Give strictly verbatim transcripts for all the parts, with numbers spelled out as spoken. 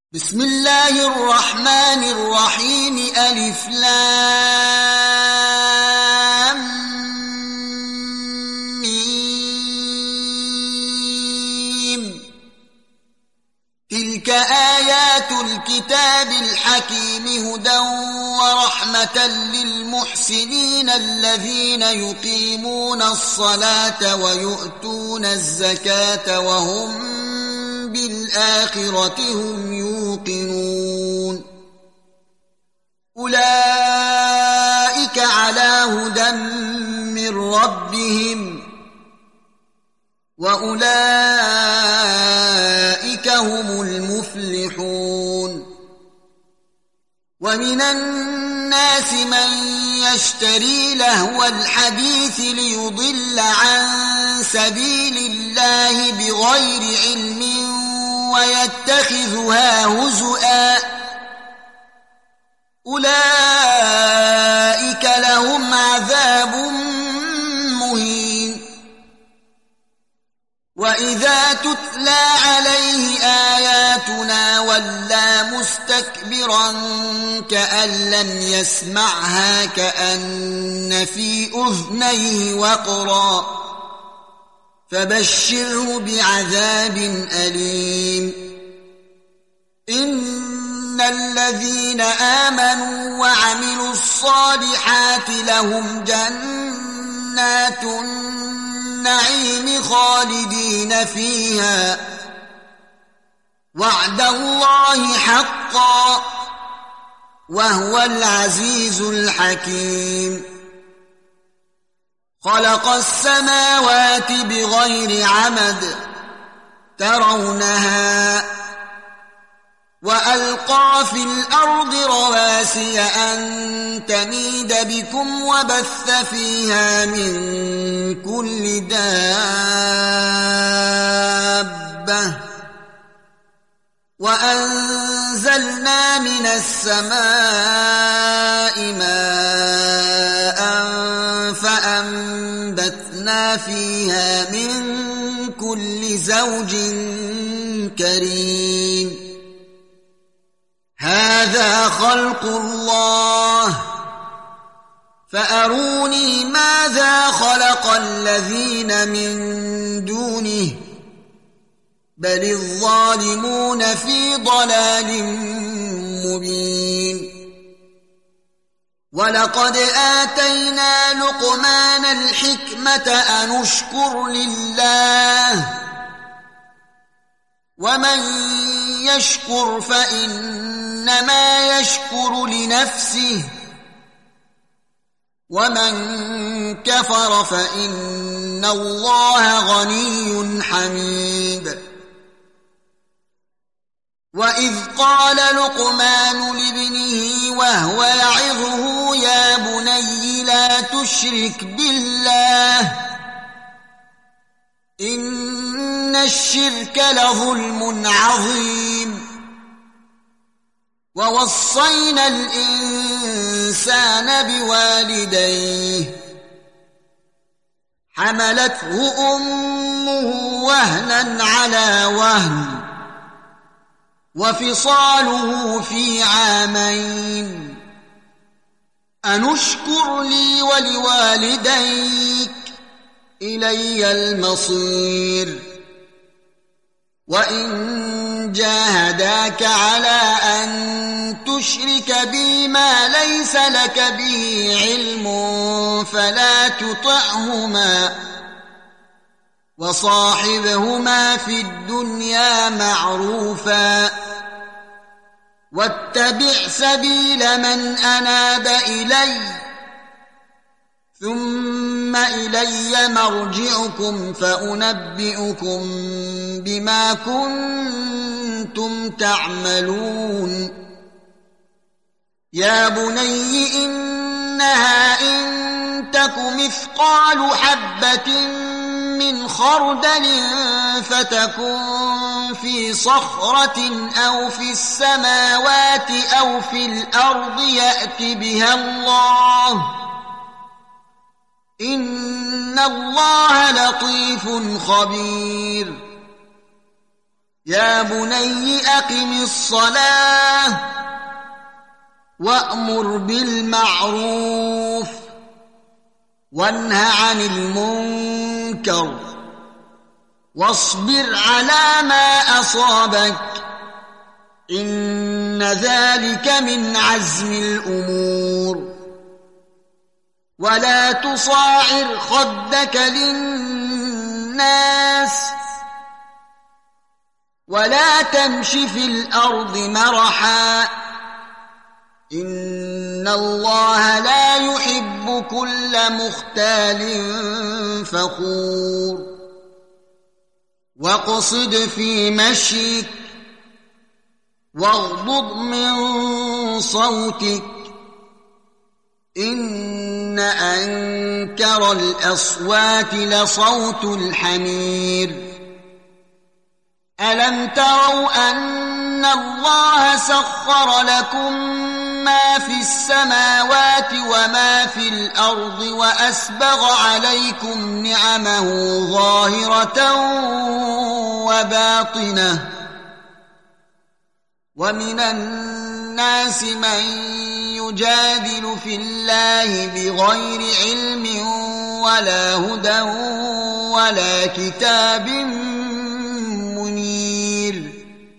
بسم الله الرحمن الرحيم ألف لام ميم. تلك آيات الكتاب الحكيم هدى ورحمة للمحسنين الذين يقيمون الصلاة ويؤتون الزكاة وهم بالآخرة هم يوقنون. أولئك على هدى من ربهم وأولئك هم المفلحون. ومن الناس من يشتري لهو الحديث ليضل عن سبيل الله بغير علم ويتخذها هزؤا. أولئك لهم عذاب مهين. وإذا تتلى عليه آياتنا ولى مستكبرا كأن لم يسمعها كأن في أذنيه وقرا فبشره بعذاب أليم. إن الذين آمنوا وعملوا الصالحات لهم جنات النعيم خالدين فيها وعد الله حقا وهو العزيز الحكيم. خلق السماوات بغير عمد ترونها وألقى في الأرض رواسي أن تميد بكم وبث فيها من كل دابة وأنزلنا من السماء ماء فأنبتنا فيها من كل زوج كريم. هذا خلق الله فأروني ماذا خلق الذين من دونه بل الظالمون في ضلال مبين. ولقد آتينا لقمان الحكمة أن اشكر لله ومن يشكر فإنما يشكر لنفسه ومن كفر فإن الله غني حميد. وإذ قال لقمان لابنه وهو يعظه يا بني لا تشرك بالله إن الشرك لظلم عظيم. ووصينا الإنسان بوالديه حملته أمه وهنا على وهن وفصاله في عامين أن اشكر لي ولوالديك إلي المصير. وإن جاهداك على أن تشرك بي ما ليس لك به علم فلا تطعهما وصاحبهما في الدنيا معروفا واتبع سبيل من أناب إلي ثم إلي مرجعكم فأنبئكم بما كنتم تعملون. يا بني إنها إن تك مثقال حبة من خردل فتكن في صخرة أو في السماوات أو في الأرض يأت بها الله إن الله لطيف خبير. يا بني أقم الصلاة وأمر بالمعروف وانه عن المنكر واصبر على ما أصابك إن ذلك من عزم الأمور ولا تصاعر خدك للناس ولا تمش في الأرض مرحا إن الله لا يحب كل مختال فخور واقصد في مشيك واغضض من صوتك إن أنكر الأصوات لصوت الحمير ألم تروا أن الله سخر لكم ما في السماوات وما في الأرض وأسبغ عليكم نعمه ظاهرة وباطنة ومن الناس من يجادل في الله بغير علم ولا هدى ولا كتاب منير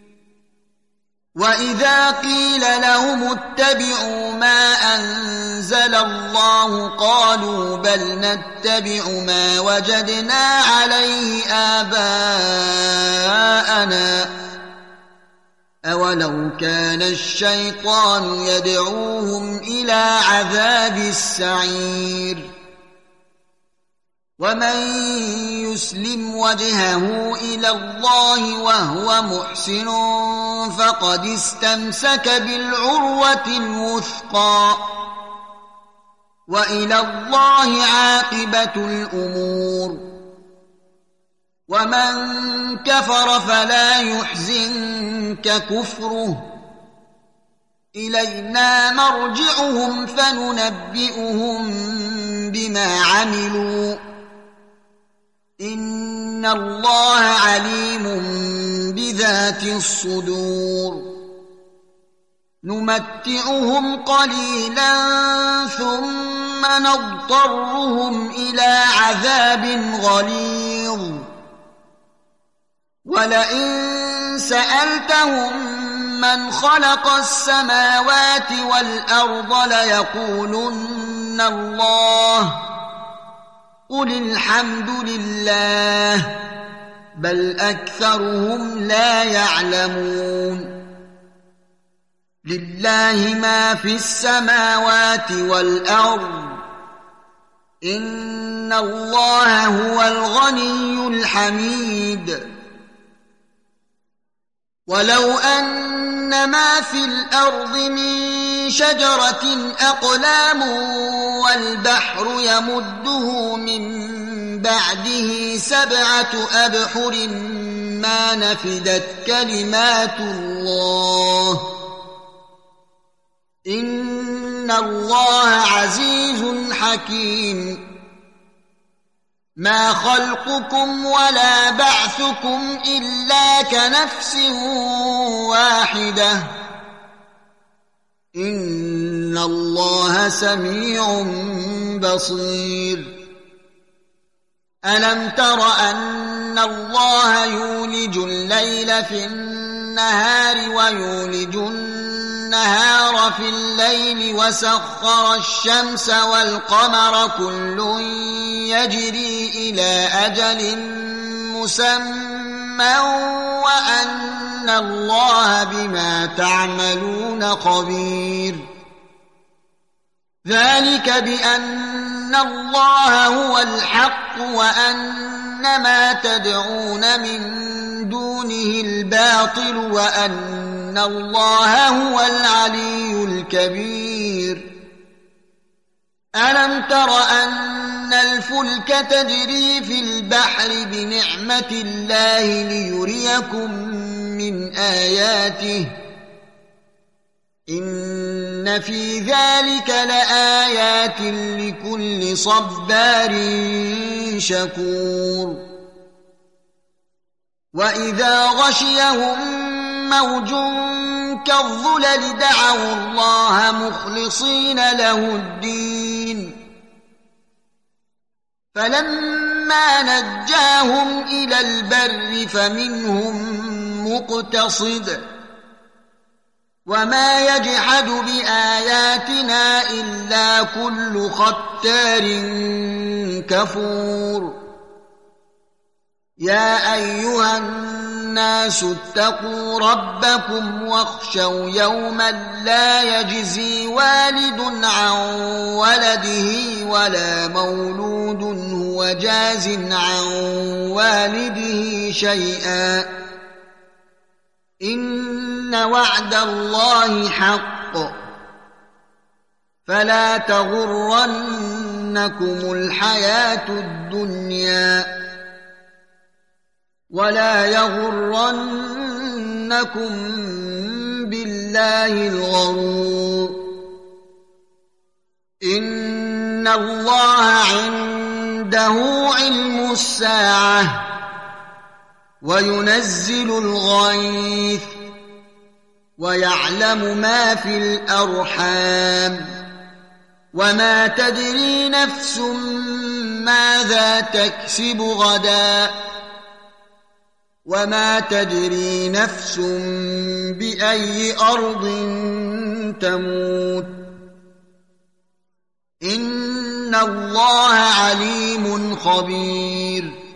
وإذا قيل لهم اتبعوا ما أنزل الله قالوا بل نتبع ما وجدنا عليه آباءنا أولو كان الشيطان يدعوهم إلى عذاب السعير ومن يسلم وجهه إلى الله وهو محسن فقد استمسك بالعروة الوثقى وإلى الله عاقبة الأمور ومن كفر فلا يحزنك كفره إلينا مرجعهم فننبئهم بما عملوا إن الله عليم بذات الصدور نمتعهم قليلا ثم نضطرهم إلى عذاب غليظ ولئن سألتهم من خلق السماوات والأرض ليقولن الله قل الحمد لله بل أكثرهم لا يعلمون لله ما في السماوات والأرض إن الله هو الغني الحميد ولو أن ما في الأرض من شجرة أقلام والبحر يمده من بعده سبعة أبحر ما نفدت كلمات الله إن الله عزيز حكيم ما خلقكم ولا بعثكم إلا كنفس واحدة إن الله سميع بصير ألم تر أن الله يولج الليل في النهار ويولج النهار في الليل وسخر الشمس والقمر كل يجري إلى أجل مسمى وأن الله بما تعملون خبير ذلك بأن الله هو الحق وأن ما تدعون من دونه الباطل وأن الله هو العلي الكبير ألم تر أن الفلك تجري في البحر بنعمة الله ليريكم من آياته إن في ذلك لآيات لكل صبار شكور وإذا غشيهم موج كالظلل دعوا الله مخلصين له الدين فلما نجاهم إلى البر فمنهم مقتصد وما يجحد بآياتنا إلا كل ختار كفور يا أيها الناس اتقوا ربكم واخشوا يوما لا يجزي والد عن ولده ولا مولود هو جاز عن والده شيئا إن وعد الله حق فلا تغرنكم الحياة الدنيا ولا يغرنكم بالله الغرور إن الله عنده علم الساعة وينزل الغيث ويعلم ما في الأرحام وما تدري نفس ماذا تكسب غدا وما تدري نفس بأي أرض تموت إن الله عليم خبير